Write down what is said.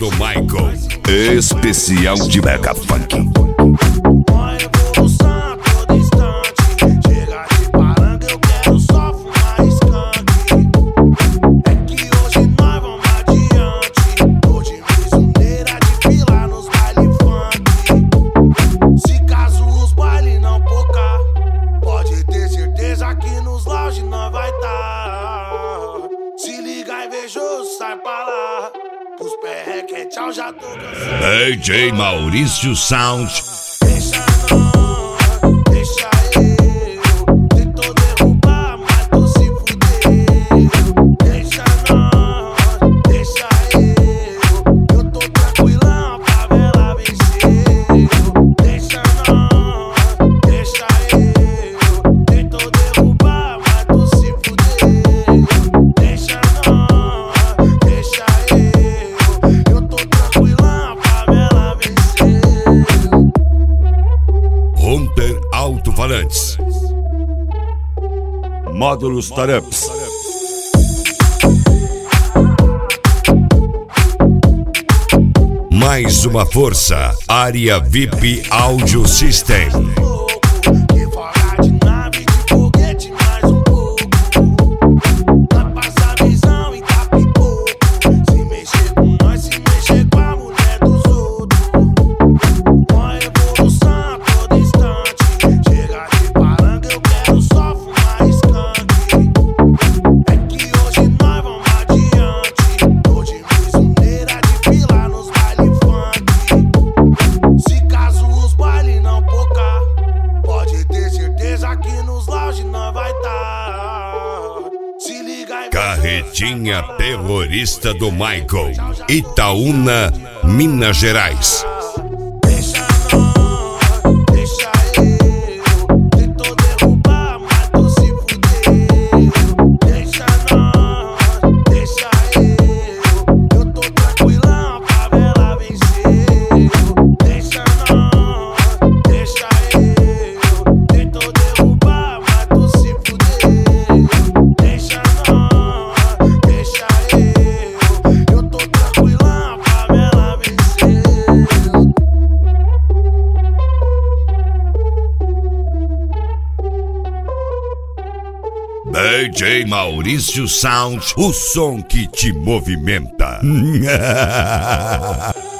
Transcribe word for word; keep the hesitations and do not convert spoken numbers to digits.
do Michael. Especial de Mega Funk. Uma evolução a todo instante. Chega de paranga, eu quero só fumar skunk. É que hoje nós vamos adiante. Hoje misioneira de fila nos baile funk. Se caso os baile não pocar, pode ter certeza que nos lounge nós vai tá. Se liga invejoso, sai pra lá. Os perreque, tchau, já tô cansado. D J Maurício Sound. Deixa não, deixa eu. Tentou derrubar, mas tu se fudeu. Deixa não, deixa eu. Eu tô tranquilão, a favela venceu. Deixa não, deixa eu. Tentou derrubar, mas tu se fudeu. Deixa não, deixa eu. Eu tô tranquilão, a favela venceu. Hunter Alto-Falantes. Módulos Taramps. Mais uma força. Área V I P Audio System. Que fora de nave, de foguete, mais um pouco. Vai passar visão e dá pipoco. Se mexer com nós, se mexer com a mulher dos outros. Uma evolução a todo instante. Chega de paranga, eu quero só fumar skunk. É que hoje nós vamos adiante. Hoje misioneira de fila nos baile funk. Se caso os baile não pocar, pode ter certeza que nos lounge nós vai tá. Se liga aí, Carretinha terrorista do Michael. Itaúna, Minas Gerais. deixa não, deixa eu. Tentou derrubar, mas tu se fudeu. Deixa não, deixa eu. Eu tô tranquilão, a favela venceu. Deixa não, deixa eu. Tentou derrubar, mas tu se fudeu. Deixa não, deixa eu. Eu tô tranquilão, a favela venceu. D J Maurício Sound, o som que te movimenta.